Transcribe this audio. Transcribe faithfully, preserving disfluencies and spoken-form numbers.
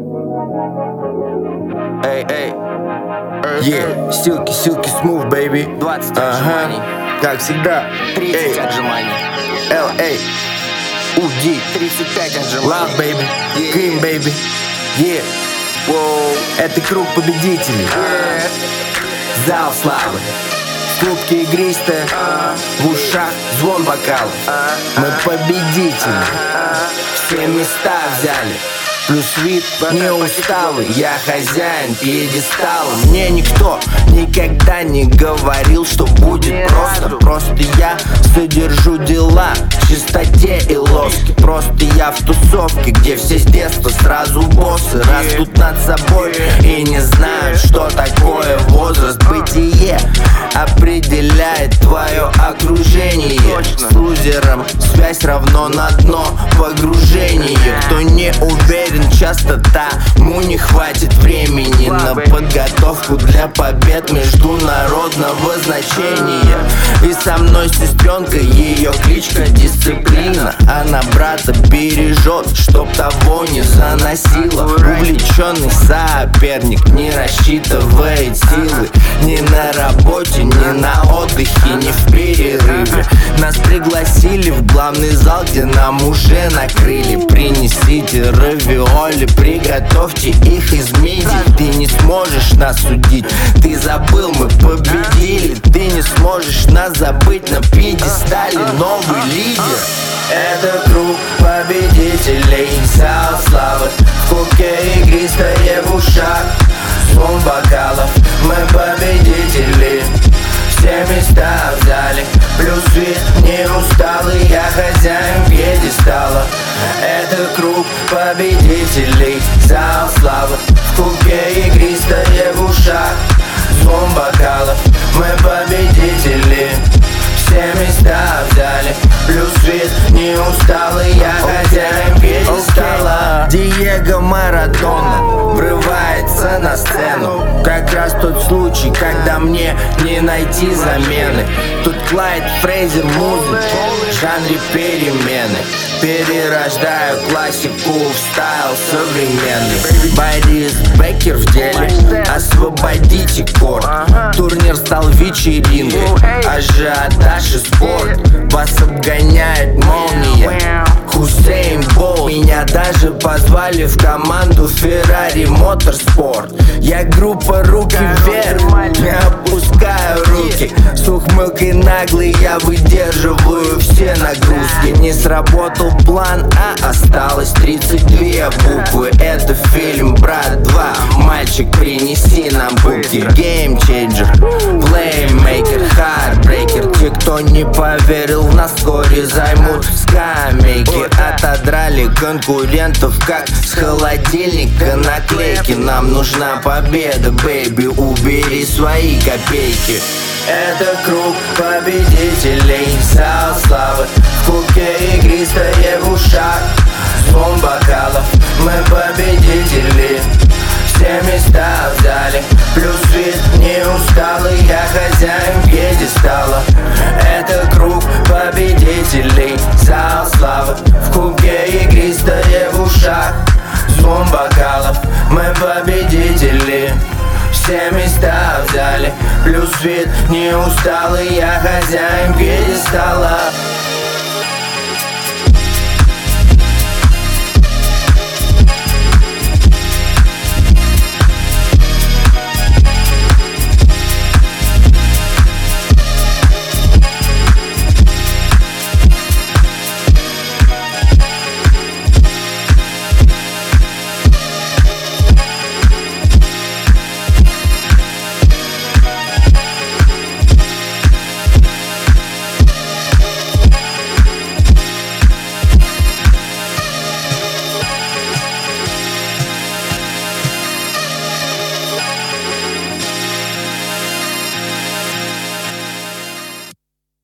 Эй, эй, yeah, силки, силки, smooth, baby. двадцать ага, отжиманий, как всегда. тридцать отжиманий, Эл, эй, Уди, тридцать пять отжиманий. Love, baby, Yeah. Cream, baby, yeah. Воу. Это круг победителей. Зал славы, кубки игристые, в ушах звон бокалов. Мы победители, все места взяли. Плюс вид не усталый, я хозяин пьедестала. Мне никто никогда не говорил, что будет просто. Просто я содержу дела в чистоте и лоске. Просто я в тусовке, где все с детства сразу боссы. Растут над собой и не знают, что такое возраст. Бытие определяет твое окружение. С лузером связь равно на дно погружение. Кто не уверен, часто тому не хватит времени на подготовку для побед международного значения. И со мной сестренка, ее кличка Дисциплина. Она брата бережет, чтоб того не заносило. Увлеченный соперник не рассчитывает силы ни на работе, ни на отдыхе, ни в перерыве. Нас пригласили в главный зал, где нам уже накрыли. Принесите равиоли, приготовьте их из мидий. Ты не сможешь нас судить, ты забыл, мы победили. Ты не сможешь нас забыть, на пьедестале новый лидер. Это круг победителей, зал славы, в кубке игристое в ушах, звон бокалов. Мы победители, все места в зале, плюс вид не усталый, я хозяин пьедестала. Это круг победителей, зал славы, в кубке игристое в ушах, звон бокалов. Мы победители, все места в зале, плюс вид не усталый, я хозяин пьедестала. Диего Марадона врывается на сцену. Как раз тот случай, когда мне не найти замены. Тут Клайд Фрейзер музыки в жанре перемены. Перерождаю классику в стайл современный. Борис Беккер в деле, освободите корт. Турнир стал вечеринкой, ажиотаж и спорт. Вас обгоняет молния, Хусейн Болт. Меня даже позвали в команду Ferrari Motorsport. Я группа руки вверх, не опускаю руки. С ухмылкой наглый я выдерживаю все нагрузки. Не сработал план, а осталось тридцать две буквы. Это фильм «Брат два». Мальчик, принеси нам букви. Геймчейнджер, плеймейкер, хардбрейкер. Те, кто не поверил в нас, вскоре займут скамейки. Отодрали конкурентов, как с холодильника наклейки. Нам нужна победа, бэйби, убери свои копейки. Это круг победителей, зал славы, в кубке игристое в ушах, звон бокалов. Мы победители, все места в зале, плюс вид не усталый, я хозяин пьедестала. Это круг победителей, зал славы, в кубке игристое в ушах, звон бокалов. Мы победители, все места в зале, плюс вид не усталый, я хозяин пьедестала.